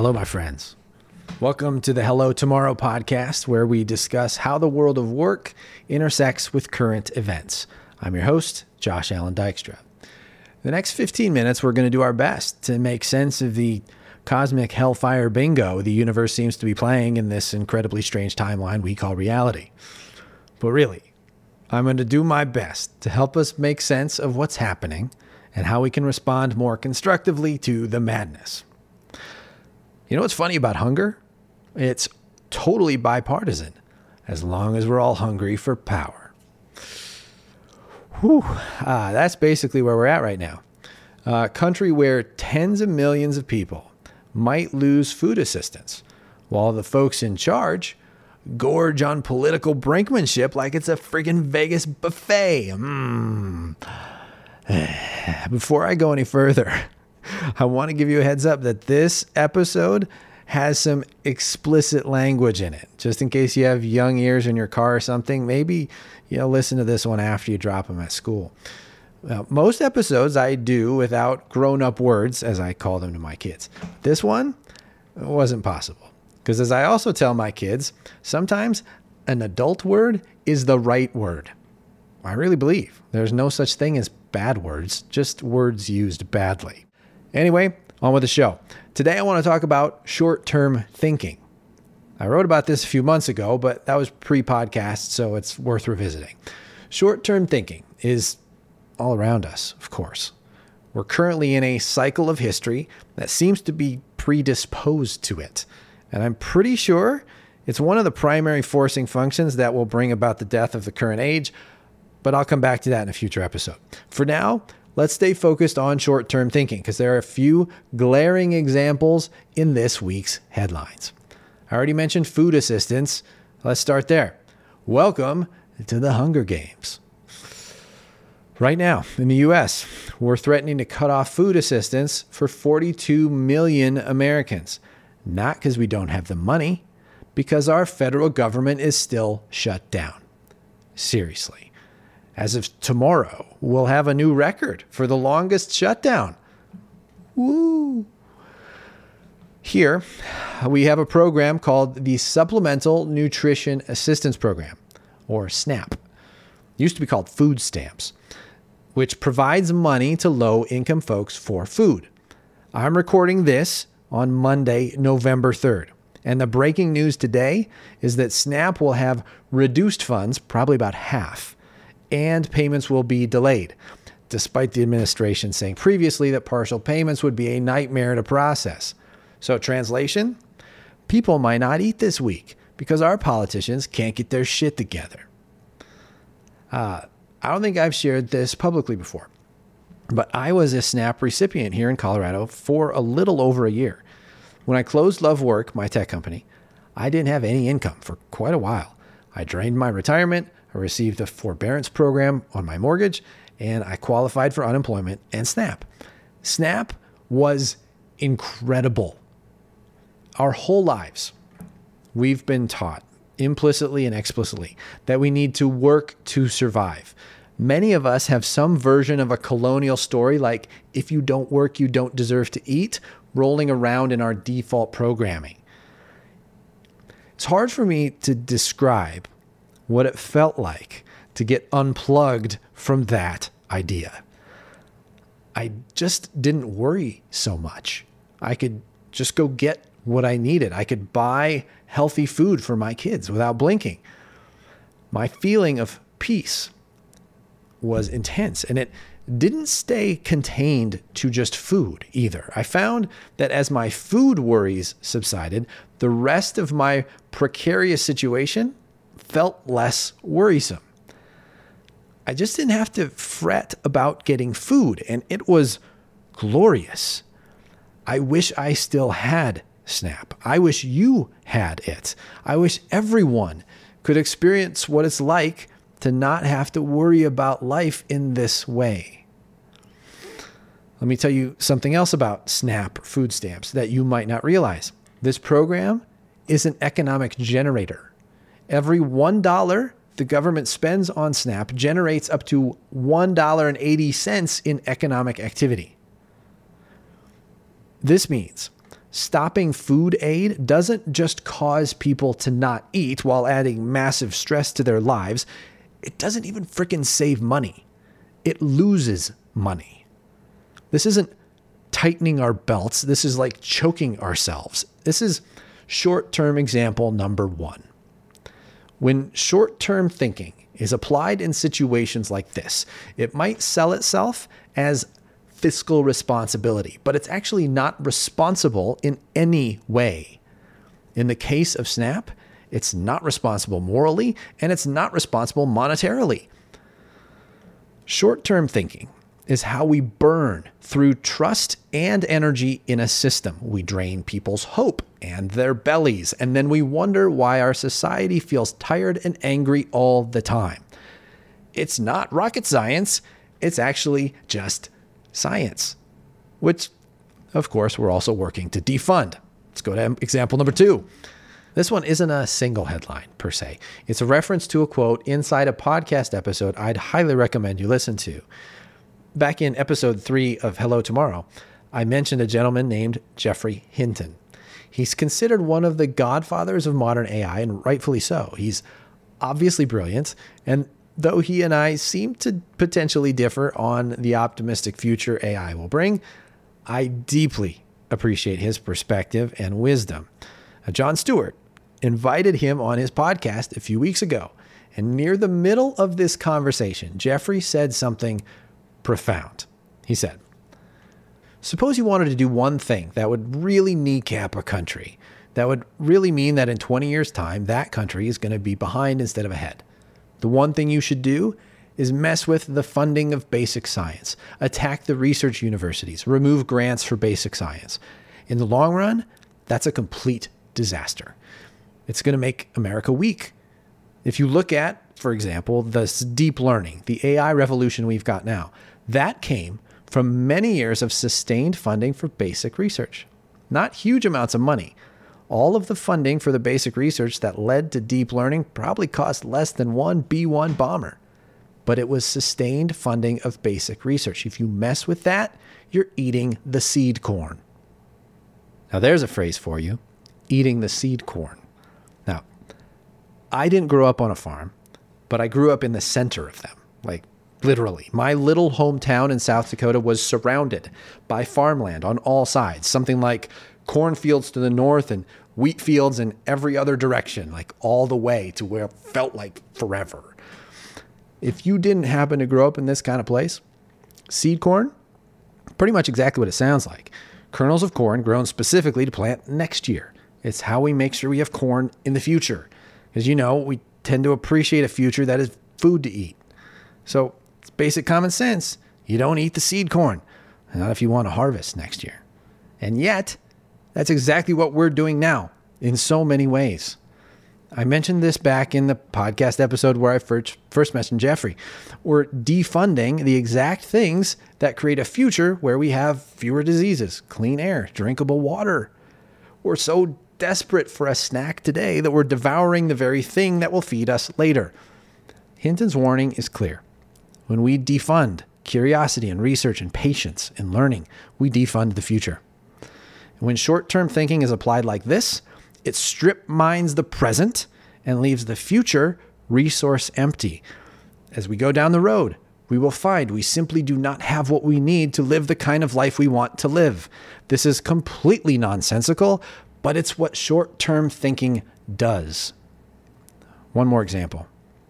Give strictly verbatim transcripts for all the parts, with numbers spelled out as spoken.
Hello, my friends. Welcome to the Hello Tomorrow podcast, where we discuss how the world of work intersects with current events. I'm your host, Josh Allen Dykstra. The next fifteen minutes, we're going to do our best to make sense of the cosmic hellfire bingo the universe seems to be playing in this incredibly strange timeline we call reality. But really, I'm going to do my best to help us make sense of what's happening and how we can respond more constructively to the madness. You know what's funny about hunger? It's totally bipartisan, as long as we're all hungry for power. Whew. Ah, that's basically where we're at right now. A country where tens of millions of people might lose food assistance, while the folks in charge gorge on political brinkmanship like it's a friggin' Vegas buffet. Mm. Before I go any further, I want to give you a heads up that this episode has some explicit language in it. Just in case you have young ears in your car or something, maybe you know listen to this one after you drop them at school. Now, most episodes I do without grown-up words, as I call them to my kids. This one wasn't possible. Because as I also tell my kids, sometimes an adult word is the right word. I really believe there's no such thing as bad words, just words used badly. Anyway, on with the show. Today I want to talk about short-term thinking. I wrote about this a few months ago, but that was pre-podcast, so it's worth revisiting. Short-term thinking is all around us, of course. We're currently in a cycle of history that seems to be predisposed to it. And I'm pretty sure it's one of the primary forcing functions that will bring about the death of the current age, but I'll come back to that in a future episode. For now, let's stay focused on short-term thinking because there are a few glaring examples in this week's headlines. I already mentioned food assistance. Let's start there. Welcome to the Hunger Games. Right now, in the U S, we're threatening to cut off food assistance for forty-two million Americans. Not because we don't have the money, because our federal government is still shut down. Seriously. As of tomorrow, we'll have a new record for the longest shutdown. Woo! Here, we have a program called the Supplemental Nutrition Assistance Program, or SNAP. It used to be called food stamps, which provides money to low-income folks for food. I'm recording this on Monday, November third. And the breaking news today is that SNAP will have reduced funds, probably about half, and payments will be delayed, despite the administration saying previously that partial payments would be a nightmare to process. So translation, people might not eat this week because our politicians can't get their shit together. Uh, I don't think I've shared this publicly before, but I was a SNAP recipient here in Colorado for a little over a year. When I closed Love Work, my tech company, I didn't have any income for quite a while. I drained my retirement, I received a forbearance program on my mortgage, and I qualified for unemployment and SNAP. SNAP was incredible. Our whole lives, we've been taught, implicitly and explicitly, that we need to work to survive. Many of us have some version of a colonial story like, if you don't work, you don't deserve to eat, rolling around in our default programming. It's hard for me to describe what it felt like to get unplugged from that idea. I just didn't worry so much. I could just go get what I needed. I could buy healthy food for my kids without blinking. My feeling of peace was intense, and it didn't stay contained to just food either. I found that as my food worries subsided, the rest of my precarious situation felt less worrisome. I just didn't have to fret about getting food, and it was glorious. I wish I still had SNAP. I wish you had it. I wish everyone could experience what it's like to not have to worry about life in this way. Let me tell you something else about SNAP food stamps that you might not realize. This program is an economic generator. Every one dollar the government spends on SNAP generates up to one dollar and eighty cents in economic activity. This means Stopping food aid doesn't just cause people to not eat while adding massive stress to their lives. It doesn't even frickin' save money. It loses money. This isn't tightening our belts. This is like choking ourselves. This is short-term example number one. When short-term thinking is applied in situations like this, it might sell itself as fiscal responsibility, but it's actually not responsible in any way. In the case of Snap, it's not responsible morally, and it's not responsible monetarily. Short-term thinking is how we burn through trust and energy in a system. We drain people's hope and their bellies, and then we wonder why our society feels tired and angry all the time. It's not rocket science. It's actually just science, which, of course, we're also working to defund. Let's go to example number two. This one isn't a single headline per se. It's a reference to a quote inside a podcast episode I'd highly recommend you listen to. Back in episode three of Hello Tomorrow, I mentioned a gentleman named Geoffrey Hinton. He's considered one of the godfathers of modern A I, and rightfully so. He's obviously brilliant, and though he and I seem to potentially differ on the optimistic future A I will bring, I deeply appreciate his perspective and wisdom. Now, Jon Stewart invited him on his podcast a few weeks ago, and near the middle of this conversation, Geoffrey said something profound. He said, suppose you wanted to do one thing that would really kneecap a country, that would really mean that in twenty years' time, that country is going to be behind instead of ahead. The one thing you should do is mess with the funding of basic science, attack the research universities, remove grants for basic science. In the long run, that's a complete disaster. It's going to make America weak. If you look at, for example, this deep learning, the A I revolution we've got now, that came from many years of sustained funding for basic research. Not huge amounts of money. All of the funding for the basic research that led to deep learning probably cost less than one B one bomber. But it was sustained funding of basic research. If you mess with that, you're eating the seed corn. Now there's a phrase for you, eating the seed corn. Now, I didn't grow up on a farm, but I grew up in the center of them. Like literally, my little hometown in South Dakota was surrounded by farmland on all sides, something like cornfields to the north and wheat fields in every other direction, like all the way to where it felt like forever. If you didn't happen to grow up in this kind of place, seed corn, pretty much exactly what it sounds like. Kernels of corn grown specifically to plant next year. It's how we make sure we have corn in the future. Because, you know, we tend to appreciate a future that is food to eat. So it's basic common sense. You don't eat the seed corn, not if you want to harvest next year. And yet, that's exactly what we're doing now in so many ways. I mentioned this back in the podcast episode where I first, first mentioned Geoffrey. We're defunding the exact things that create a future where we have fewer diseases, clean air, drinkable water. We're so desperate for a snack today that we're devouring the very thing that will feed us later. Hinton's warning is clear. When we defund curiosity and research and patience and learning, we defund the future. When short-term thinking is applied like this, it strip mines the present and leaves the future resource empty. As we go down the road, we will find we simply do not have what we need to live the kind of life we want to live. This is completely nonsensical, but it's what short-term thinking does. One more example.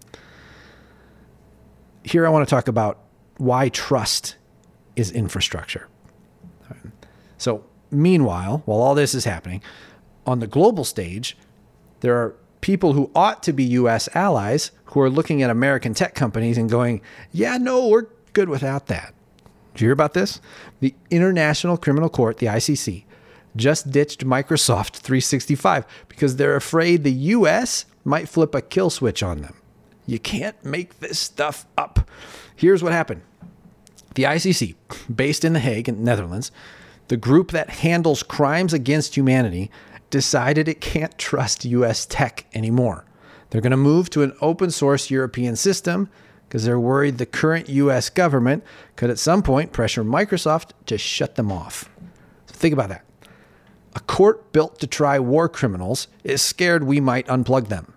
Here I want to talk about why trust is infrastructure. So, meanwhile, while all this is happening, on the global stage, there are people who ought to be U S allies who are looking at American tech companies and going, yeah, no, we're good without that. Did you hear about this? The International Criminal Court, the I C C, just ditched Microsoft three sixty-five because they're afraid the U S might flip a kill switch on them. You can't make this stuff up. Here's what happened. The I C C, based in The Hague in the Netherlands, the group that handles crimes against humanity, decided it can't trust U S tech anymore. They're going to move to an open source European system because they're worried the current U S government could at some point pressure Microsoft to shut them off. So think about that. A court built to try war criminals is scared we might unplug them.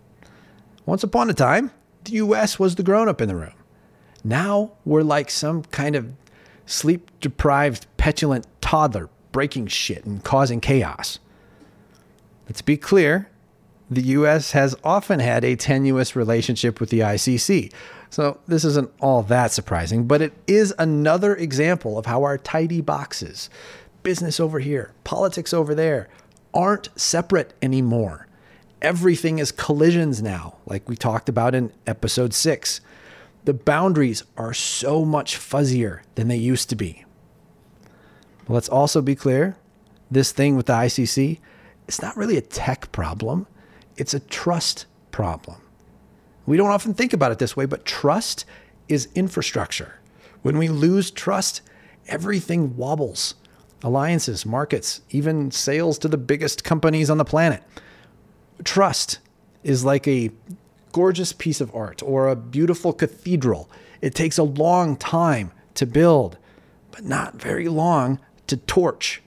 Once upon a time, the U S was the grown-up in the room. Now we're like some kind of sleep-deprived, petulant toddler breaking shit and causing chaos. Let's be clear, the U S has often had a tenuous relationship with the I C C, so this isn't all that surprising, but it is another example of how our tidy boxes, business over here, politics over there, aren't separate anymore. Everything is collisions now, like we talked about in episode six. The boundaries are so much fuzzier than they used to be. But let's also be clear, this thing with the I C C, it's not really a tech problem. It's a trust problem. We don't often think about it this way, but trust is infrastructure. When we lose trust, everything wobbles. Alliances, markets, even sales to the biggest companies on the planet. Trust is like a gorgeous piece of art or a beautiful cathedral. It takes a long time to build, but not very long to torch.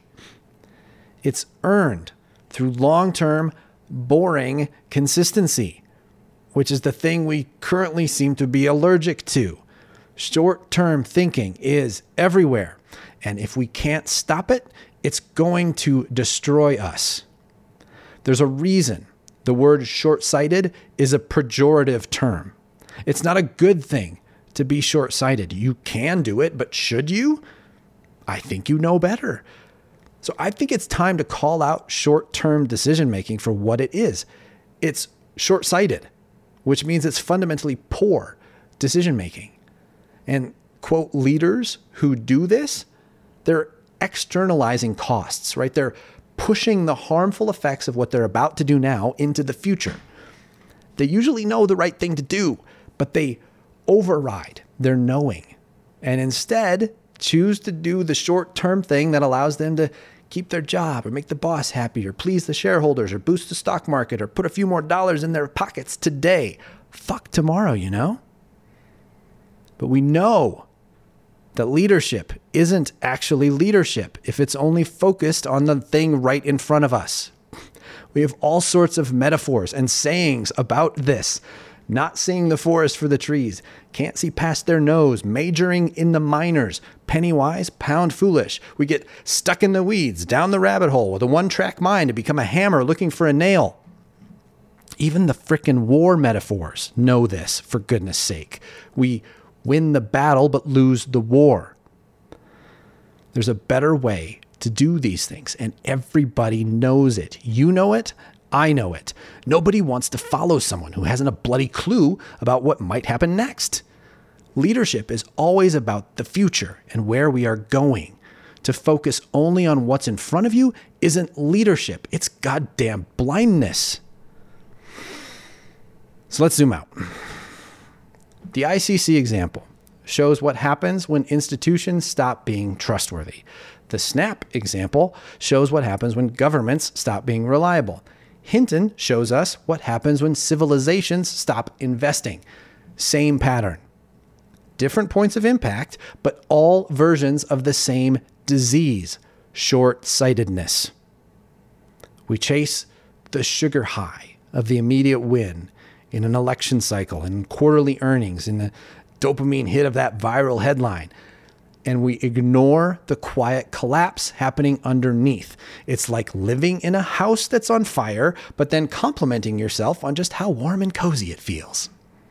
It's earned through long-term, boring consistency, which is the thing we currently seem to be allergic to. Short-term thinking is everywhere, and if we can't stop it, it's going to destroy us. There's a reason the word short-sighted is a pejorative term. It's not a good thing to be short-sighted. You can do it, but should you? I think you know better. So I think it's time to call out short-term decision-making for what it is. It's short-sighted, which means it's fundamentally poor decision-making. And, quote, leaders who do this, they're externalizing costs, right? They're pushing the harmful effects of what they're about to do now into the future. They usually know the right thing to do, but they override their knowing and instead choose to do the short-term thing that allows them to keep their job or make the boss happy or please the shareholders or boost the stock market or put a few more dollars in their pockets today. Fuck tomorrow, you know? But we know that leadership isn't actually leadership if it's only focused on the thing right in front of us. We have all sorts of metaphors and sayings about this. Not seeing the forest for the trees, can't see past their nose, majoring in the minors, penny wise, pound foolish. We get stuck in the weeds, down the rabbit hole with a one-track mind to become a hammer looking for a nail. Even the frickin' war metaphors know this, for goodness sake. We win the battle but lose the war. There's a better way to do these things, and everybody knows it. You know it. I know it. Nobody wants to follow someone who hasn't a bloody clue about what might happen next. Leadership is always about the future and where we are going. To focus only on what's in front of you isn't leadership. It's goddamn blindness. So let's zoom out. The I C C example shows what happens when institutions stop being trustworthy. The SNAP example shows what happens when governments stop being reliable. Hinton shows us what happens when civilizations stop investing. Same pattern. Different points of impact, but all versions of the same disease, short-sightedness. We chase the sugar high of the immediate win in an election cycle, in quarterly earnings, in the dopamine hit of that viral headline. And we ignore the quiet collapse happening underneath. It's like living in a house that's on fire, but then complimenting yourself on just how warm and cozy it feels.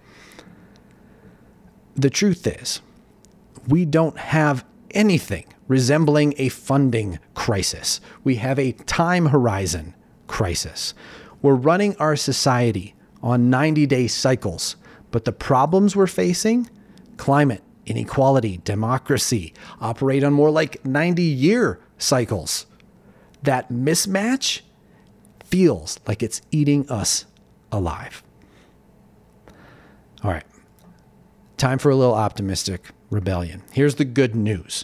The truth is, we don't have anything resembling a funding crisis. We have a time horizon crisis. We're running our society on ninety-day cycles, but the problems we're facing, climate, inequality, democracy, operate on more like ninety-year cycles. That mismatch feels like it's eating us alive. All right, time for a little optimistic rebellion. Here's the good news.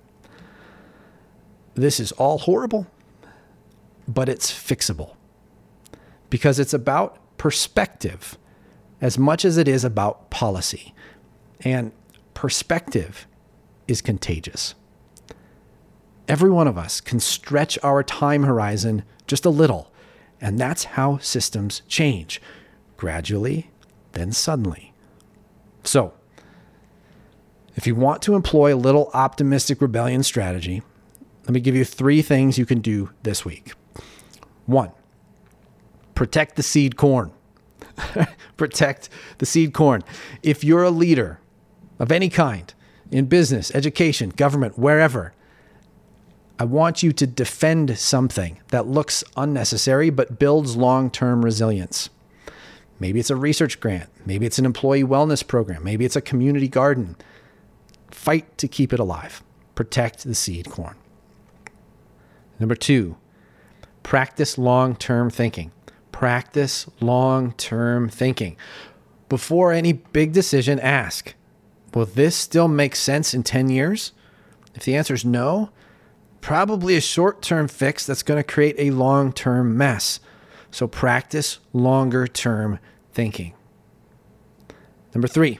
This is all horrible, but it's fixable because it's about perspective as much as it is about policy. And perspective is contagious. Every one of us can stretch our time horizon just a little, and that's how systems change. Gradually, then suddenly. So, if you want to employ a little optimistic rebellion strategy, let me give you three things you can do this week. One, protect the seed corn. Protect the seed corn. If you're a leader of any kind, in business, education, government, wherever, I want you to defend something that looks unnecessary but builds long-term resilience. Maybe it's a research grant. Maybe it's an employee wellness program. Maybe it's a community garden. Fight to keep it alive. Protect the seed corn. Number two, practice long-term thinking. Practice long-term thinking. Before any big decision, ask, will this still make sense in ten years? If the answer is no, probably a short-term fix that's going to create a long-term mess. So practice longer-term thinking. Number three,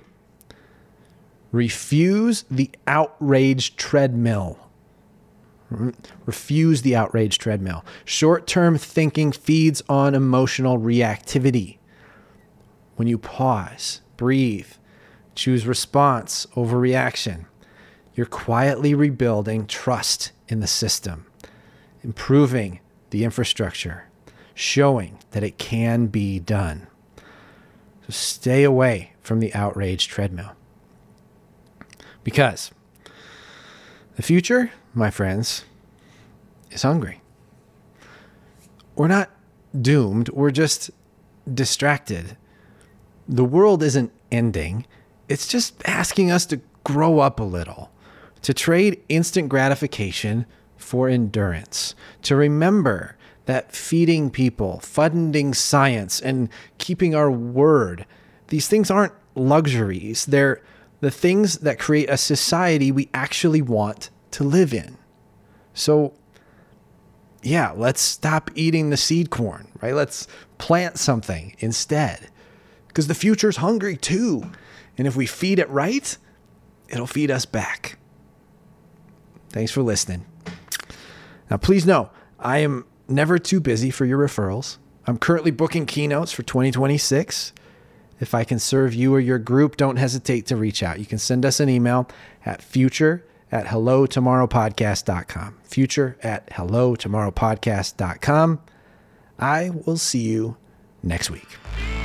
refuse the outrage treadmill. Refuse the outrage treadmill. Short-term thinking feeds on emotional reactivity. When you pause, breathe, choose response over reaction, you're quietly rebuilding trust in the system, improving the infrastructure, showing that it can be done. So stay away from the outrage treadmill. Because the future, my friends, is hungry. We're not doomed. We're just distracted. The world isn't ending. It's just asking us to grow up a little, to trade instant gratification for endurance, to remember that feeding people, funding science, and keeping our word, these things aren't luxuries. They're the things that create a society we actually want to live in. So, yeah, let's stop eating the seed corn, right? Let's plant something instead. Because the future's hungry too. And if we feed it right, it'll feed us back. Thanks for listening. Now, please know, I am never too busy for your referrals. I'm currently booking keynotes for twenty twenty-six. If I can serve you or your group, don't hesitate to reach out. You can send us an email at future at hello tomorrow podcast dot com. Future at hello tomorrow podcast dot com. I will see you next week.